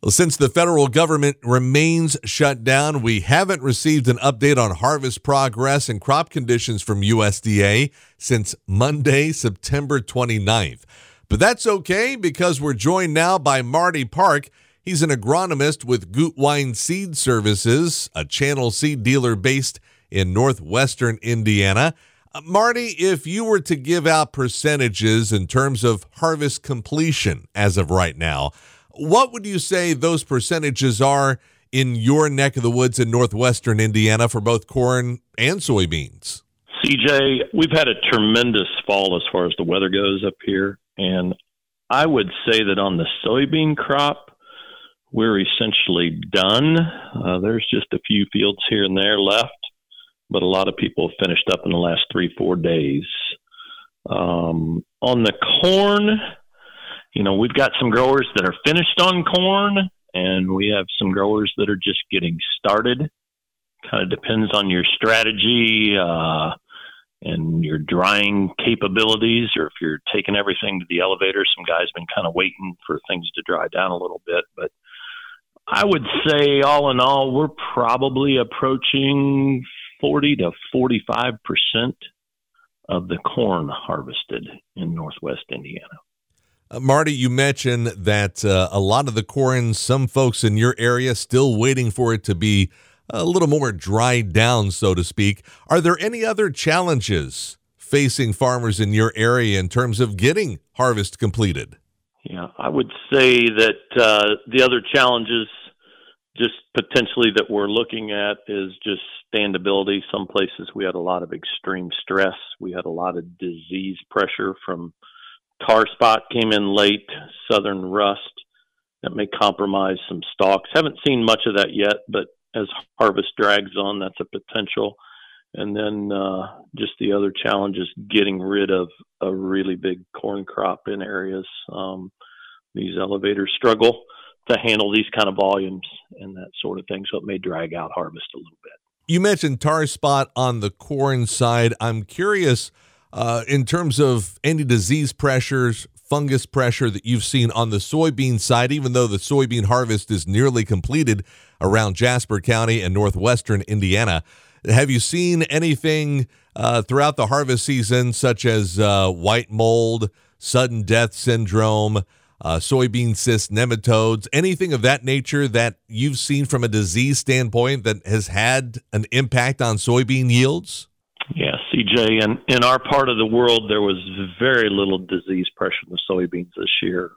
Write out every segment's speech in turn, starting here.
Well, since the federal government remains shut down, we haven't received an update on harvest progress and crop conditions from USDA since Monday, September 29th. But that's okay because we're joined now by Marty Park. He's an agronomist with Gutwein Seed Services, a channel seed dealer based in northwestern Indiana. Marty, if you were to give out percentages in terms of harvest completion as of right now, what would you say those percentages are in your neck of the woods in northwestern Indiana for both corn and soybeans? CJ, we've had a tremendous fall as far as the weather goes up here, and I would say that on the soybean crop, we're essentially done. There's just a few fields here and there left, but a lot of people have finished up in the last 3-4 days. On the corn, we've got some growers that are finished on corn, and we have some growers that are just getting started. Kind of depends on your strategy and your drying capabilities, or if you're taking everything to the elevator. Some guys been kind of waiting for things to dry down a little bit. But I would say all in all, we're probably approaching 40 to 45% of the corn harvested in northwest Indiana. Marty, you mentioned that a lot of the corn, some folks in your area still waiting for it to be a little more dried down, so to speak. Are there any other challenges facing farmers in your area in terms of getting harvest completed? Yeah, I would say that the other challenges just potentially that we're looking at is just standability. Some places we had a lot of extreme stress. We had a lot of disease pressure from tar spot came in late, southern rust that may compromise some stalks. Haven't seen much of that yet, but as harvest drags on, that's a potential. And then just the other challenge is getting rid of a really big corn crop in areas. These elevators struggle to handle these kind of volumes and that sort of thing, so it may drag out harvest a little bit. You mentioned tar spot on the corn side. I'm curious, in terms of any disease pressures, fungus pressure that you've seen on the soybean side, even though the soybean harvest is nearly completed around Jasper County and northwestern Indiana, have you seen anything throughout the harvest season, such as white mold, sudden death syndrome, soybean cyst nematodes, anything of that nature that you've seen from a disease standpoint that has had an impact on soybean yields? Yeah, CJ, and in our part of the world, there was very little disease pressure in the soybeans this year.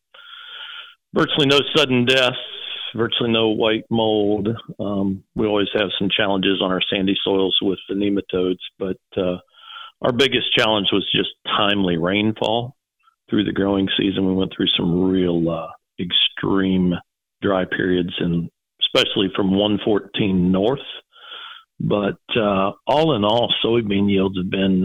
Virtually no sudden deaths, virtually no white mold. We always have some challenges on our sandy soils with the nematodes, but our biggest challenge was just timely rainfall through the growing season. We went through some real extreme dry periods, and especially from 114 north. But all in all, soybean yields have been,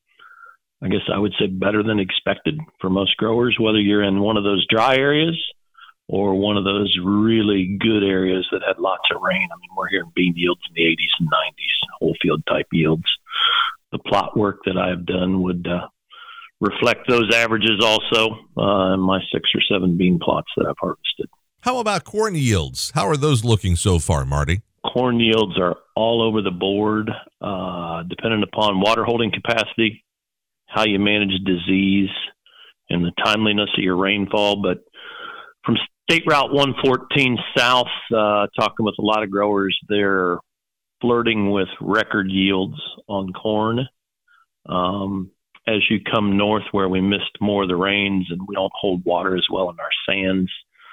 I guess I would say, better than expected for most growers, whether you're in one of those dry areas or one of those really good areas that had lots of rain. I mean, we're hearing bean yields in the 80s and 90s, whole field type yields. The plot work that I've done would reflect those averages also in my 6 or 7 bean plots that I've harvested. How about corn yields? How are those looking so far, Marty? Corn yields are all over the board, dependent upon water holding capacity, how you manage disease, and the timeliness of your rainfall. But from State Route 114 south, talking with a lot of growers, they're flirting with record yields on corn. As you come north where we missed more of the rains and we don't hold water as well in our sands,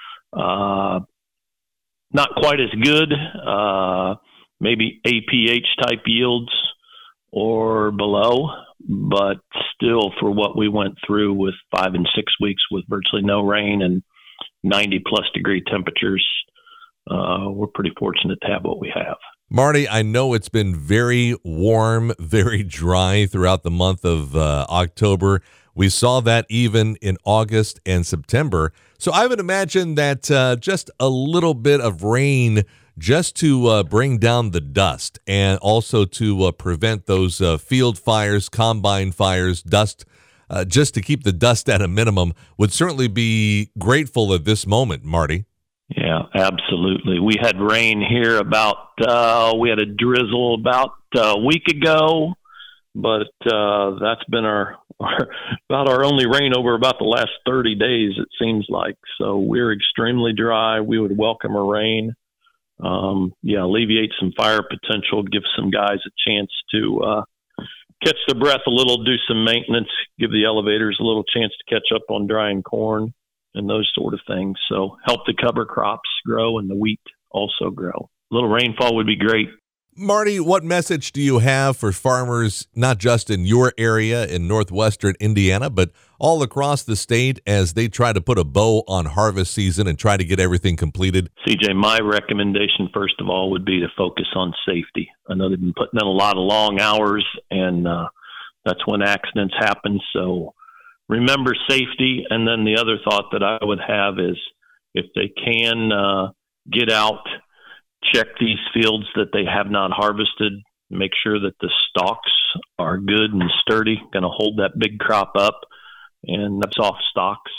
not quite as good, maybe APH type yields or below, but still for what we went through with 5 and 6 weeks with virtually no rain and 90 plus degree temperatures, we're pretty fortunate to have what we have. Marty, I know it's been very warm, very dry throughout the month of October. We saw that even in August and September. So I would imagine that just a little bit of rain just to bring down the dust and also to prevent those field fires, combine fires, dust, just to keep the dust at a minimum would certainly be grateful at this moment, Marty. Yeah, absolutely. We had rain here we had a drizzle about a week ago, but that's been about our only rain over about the last 30 days, it seems like. So we're extremely dry. We would welcome a rain. Alleviate some fire potential, give some guys a chance to catch their breath a little, do some maintenance, give the elevators a little chance to catch up on drying corn and those sort of things. So help the cover crops grow and the wheat also grow. A little rainfall would be great. Marty, what message do you have for farmers, not just in your area in northwestern Indiana, but all across the state as they try to put a bow on harvest season and try to get everything completed? CJ, my recommendation, first of all, would be to focus on safety. I know they've been putting in a lot of long hours, and that's when accidents happen. So remember safety. And then the other thought that I would have is if they can get out, check these fields that they have not harvested, make sure that the stalks are good and sturdy, going to hold that big crop up, and soft stalks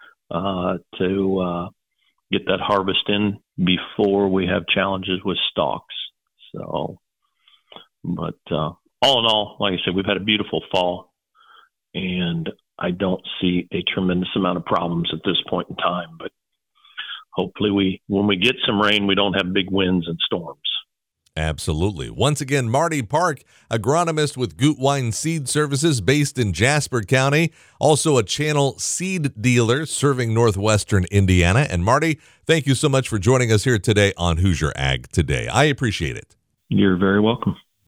to get that harvest in before we have challenges with stalks. So, but all in all, like I said, we've had a beautiful fall, and I don't see a tremendous amount of problems at this point in time, but hopefully when we get some rain, we don't have big winds and storms. Absolutely. Once again, Marty Park, agronomist with Gutwein Seed Services based in Jasper County, also a channel seed dealer serving northwestern Indiana. And Marty, thank you so much for joining us here today on Hoosier Ag Today. I appreciate it. You're very welcome.